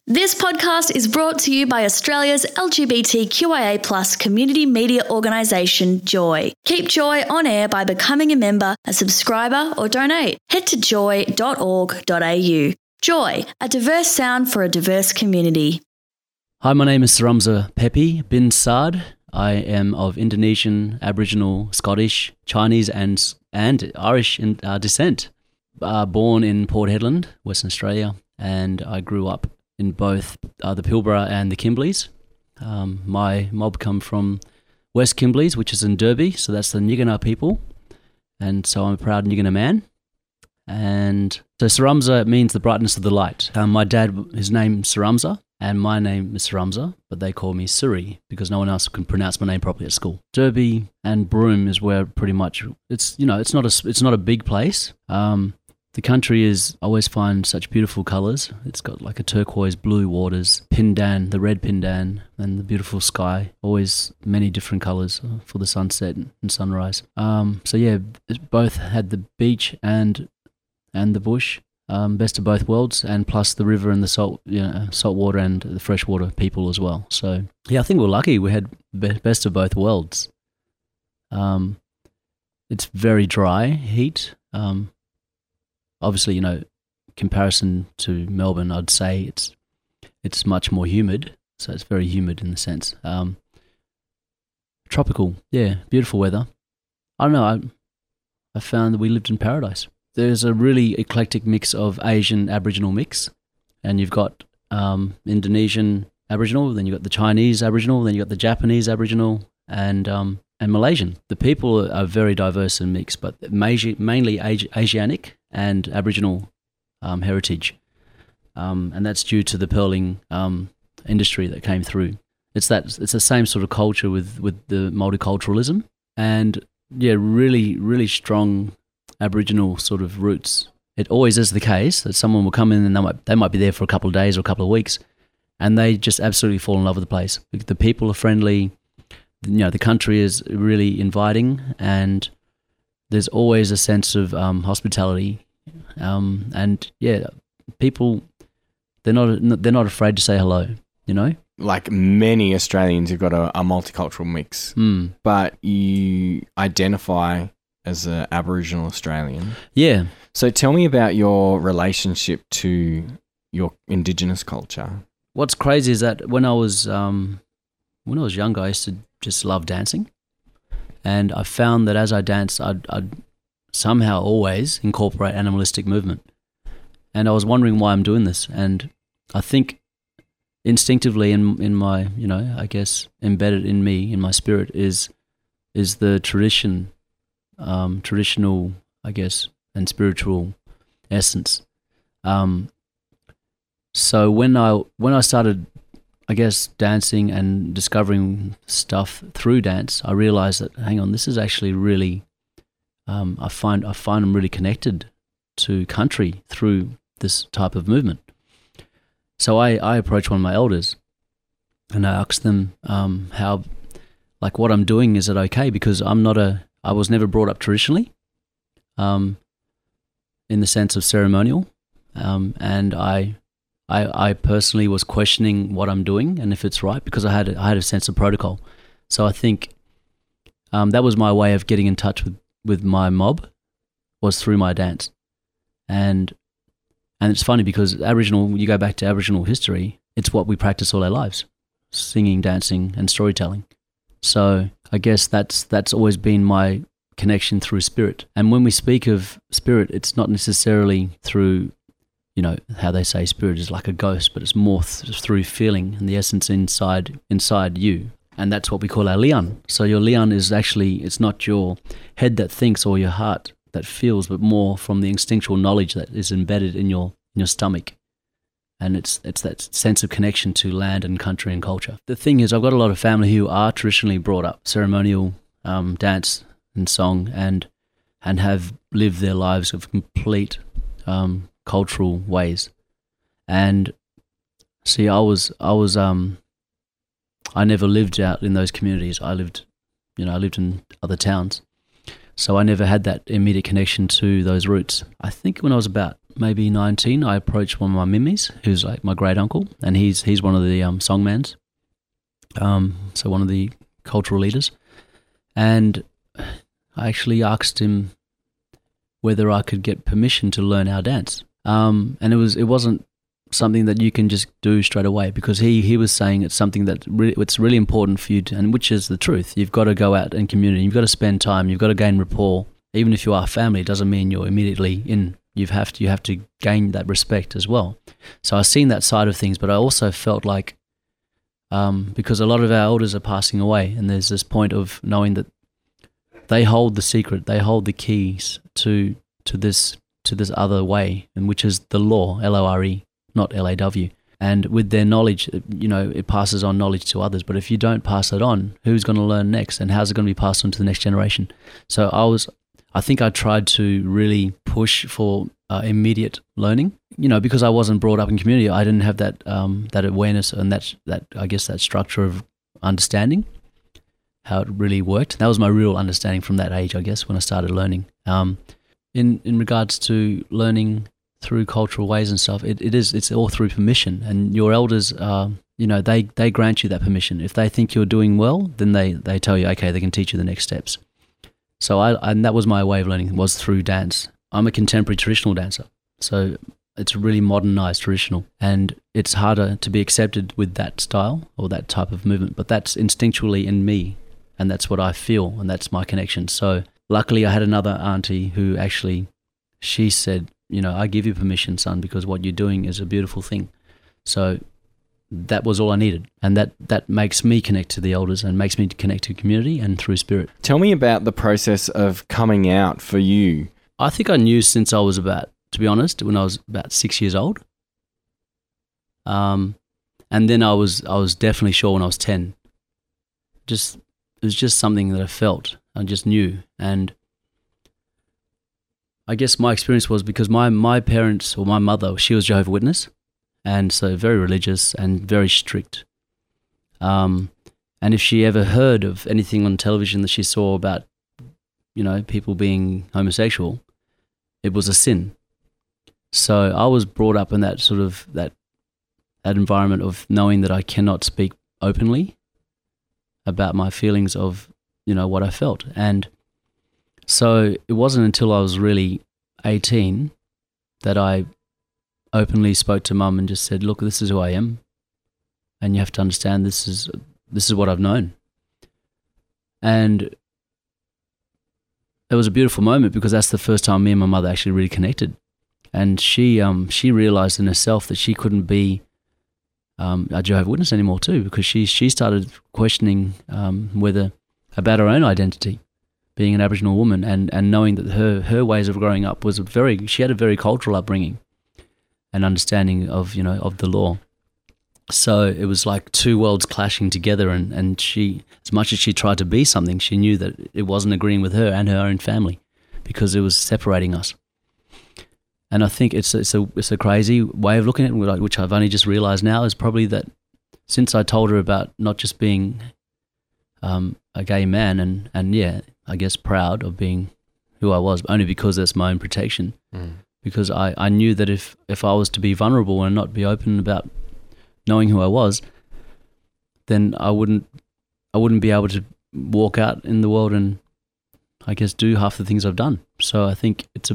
This podcast is brought to you by Australia's LGBTQIA+ community media organisation, Joy. Keep Joy on air by becoming a member, a subscriber or donate. Head to joy.org.au. Joy, a diverse sound for a diverse community. Hi, my name is Saramsa Pepi bin Saad. I am of Indonesian, Aboriginal, Scottish, Chinese and Irish descent. Born in Port Hedland, Western Australia, and I grew up in both the Pilbara and the Kimbleys. My mob come from West Kimbleys, which is in Derby, so that's the Nyikina people, and so I'm a proud Nyikina man. And so Saramsa means the brightness of the light. My dad, his name's Saramsa, and my name is Saramsa, but they call me Suri because no one else can pronounce my name properly at school. Derby and Broome is where pretty much it's not a big place. The country I always find such beautiful colours. It's got like a turquoise blue waters, Pindan, the red Pindan, and the beautiful sky. Always many different colours for the sunset and sunrise. So yeah, both had the beach and the bush, best of both worlds, and plus the river and the salt water and the freshwater people as well. So yeah, I think we're lucky. We had best of both worlds. It's very dry heat. Obviously, comparison to Melbourne, I'd say it's much more humid. So it's very humid in the sense. Tropical, yeah, beautiful weather. I don't know, I found that we lived in paradise. There's a really eclectic mix of Asian Aboriginal mix, and you've got Indonesian Aboriginal, then you've got the Chinese Aboriginal, then you've got the Japanese Aboriginal, and Malaysian. The people are very diverse and mixed, but mainly Asiatic and Aboriginal heritage, and that's due to the pearling industry that came through. It's the same sort of culture with the multiculturalism, and yeah, really really strong Aboriginal sort of roots. It always is the case that someone will come in and they might be there for a couple of days or a couple of weeks, and they just absolutely fall in love with the place. The people are friendly. The country is really inviting, and there's always a sense of hospitality, and yeah, people they're not afraid to say hello. Like many Australians, you've got a multicultural mix, but you identify as an Aboriginal Australian. Yeah. So tell me about your relationship to your Indigenous culture. What's crazy is that when I was younger, I used to just love dancing, and I found that as I danced, I'd somehow always incorporate animalistic movement, and I was wondering why I'm doing this. And I think instinctively in my, I guess embedded in me, in my spirit, is the traditional, I guess, and spiritual essence. So when I started, I guess, dancing and discovering stuff through dance, I realized that, hang on, this is actually really, I find I'm really connected to country through this type of movement. So I approached one of my elders and I asked them how, like, what I'm doing, is it okay? Because I was never brought up traditionally, in the sense of ceremonial, and I personally was questioning what I'm doing and if it's right, because I had a sense of protocol. So I think that was my way of getting in touch with my mob, was through my dance. And it's funny because you go back to Aboriginal history, it's what we practice all our lives: singing, dancing and storytelling. So I guess that's always been my connection through spirit. And when we speak of spirit, it's not necessarily through, how they say spirit is like a ghost, but it's more through feeling and the essence inside you. And that's what we call our lian. So your lian is actually, it's not your head that thinks or your heart that feels, but more from the instinctual knowledge that is embedded in your stomach. And it's that sense of connection to land and country and culture. The thing is, I've got a lot of family who are traditionally brought up ceremonial dance and song, and have lived their lives of complete cultural ways. And see, I never lived out in those communities. I lived in other towns, so I never had that immediate connection to those roots. I think when I was about maybe 19, I approached one of my mimmies, who's like my great uncle, and he's one of the songmans, so one of the cultural leaders, and I actually asked him whether I could get permission to learn our dance, and it wasn't something that you can just do straight away, because he was saying it's something that it's really important for you to, and which is the truth. You've got to go out in community, you've got to spend time, you've got to gain rapport. Even if you are family, it doesn't mean you're immediately in. You have to gain that respect as well. So I've seen that side of things, but I also felt like because a lot of our elders are passing away, and there's this point of knowing that they hold the secret, they hold the keys to this other way, and which is the law, L-O-R-E, not L-A-W. And with their knowledge, it passes on knowledge to others. But if you don't pass it on, who's going to learn next, and how's it going to be passed on to the next generation? So I think I tried to really push for immediate learning, because I wasn't brought up in community. I didn't have that that awareness and that I guess that structure of understanding how it really worked. That was my real understanding from that age, I guess, when I started learning. In regards to learning through cultural ways and stuff, it's all through permission, and your elders they grant you that permission. If they think you're doing well, then they tell you, okay, they can teach you the next steps. So and that was my way of learning, was through dance. I'm a contemporary traditional dancer, so it's really modernized traditional, and it's harder to be accepted with that style or that type of movement, but that's instinctually in me, and that's what I feel, and that's my connection. So luckily I had another auntie who actually, she said, I give you permission, son, because what you're doing is a beautiful thing. So that was all I needed, and that makes me connect to the elders and makes me connect to community and through spirit. Tell me about the process of coming out for you. I think I knew since I was to be honest, when I was about 6 years old. And then I was definitely sure when I was 10. It was just something that I felt, I just knew. And I guess my experience was because my parents, or my mother, she was Jehovah's Witness, and so very religious and very strict. And if she ever heard of anything on television that she saw about, people being homosexual, it was a sin. So I was brought up in that sort of that environment of knowing that I cannot speak openly about my feelings of, what I felt. And so it wasn't until I was really 18 that I openly spoke to Mum and just said, look, this is who I am, and you have to understand this is what I've known. And it was a beautiful moment, because that's the first time me and my mother actually really connected. And she realized in herself that she couldn't be a Jehovah's Witness anymore too, because she started questioning about her own identity, being an Aboriginal woman, and knowing that her ways of growing up she had a very cultural upbringing and understanding of the law. So it was like two worlds clashing together, and she, as much as she tried to be something, she knew that it wasn't agreeing with her and her own family, because it was separating us. And I think it's a crazy way of looking at it, which I've only just realized now, is probably that since I told her about not just being a gay man and yeah, I guess proud of being who I was, only because that's my own protection. Because I knew that if I was to be vulnerable and not be open about knowing who I was, then I wouldn't be able to walk out in the world and I guess do half the things I've done. So I think it's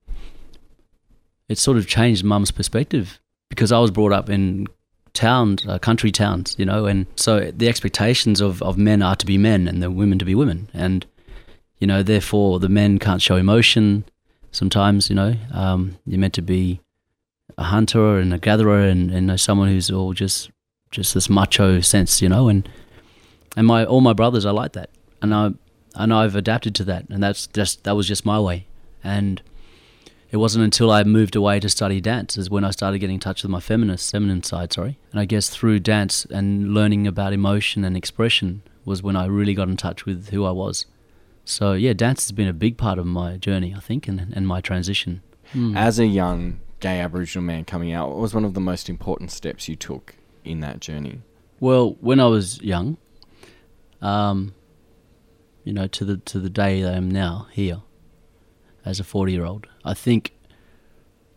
sort of changed Mum's perspective, because I was brought up in towns, country towns, and so the expectations of men are to be men and the women to be women, and therefore the men can't show emotion. Sometimes, you're meant to be a hunter and a gatherer and that who's all just this macho sense, and all my brothers are like that, and I've adapted to that, and that was just my way. And it wasn't until I moved away to study dance is when I started getting in touch with my feminine side, and I guess through dance and learning about emotion and expression was when I really got in touch with who I was. So yeah, dance has been a big part of my journey, I think, and my transition. As a young gay Aboriginal man coming out, what was one of the most important steps you took in that journey? Well, when I was young, to the day that I am now here as a 40-year-old, I think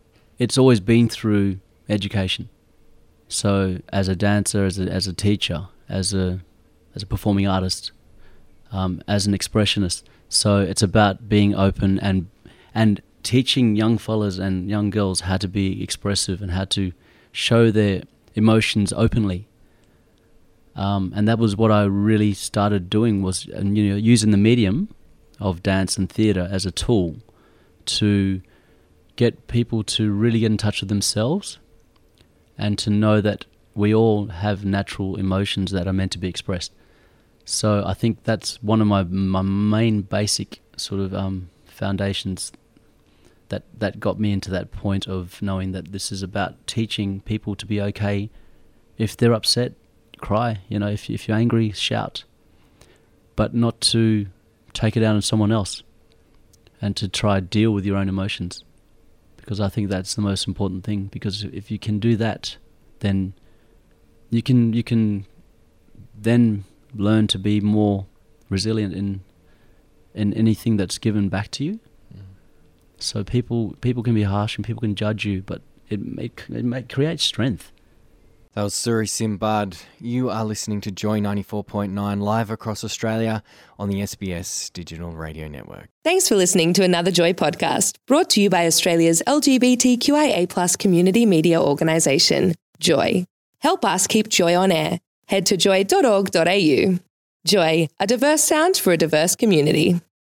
it's always been through education. So as a dancer, as a teacher, as a performing artist, as an expressionist. So it's about being open and teaching young fellas and young girls how to be expressive and how to show their emotions openly. And that was what I really started doing, was using the medium of dance and theatre as a tool to get people to really get in touch with themselves and to know that we all have natural emotions that are meant to be expressed. So I think that's one of my main basic sort of foundations that got me into that point of knowing that this is about teaching people to be okay. If they're upset, cry. If you're angry, shout. But not to take it out on someone else, and to try to deal with your own emotions. Because I think that's the most important thing. Because if you can do that, then you can then learn to be more resilient in anything that's given back to you. So people can be harsh and people can judge you, but it creates strength. That was Suri Simbad. You are listening to Joy 94.9 live across Australia on the SBS Digital Radio Network. Thanks for listening to another Joy podcast, brought to you by Australia's LGBTQIA+ community media organisation, Joy. Help us keep Joy on air. Head to joy.org.au. Joy, a diverse sound for a diverse community.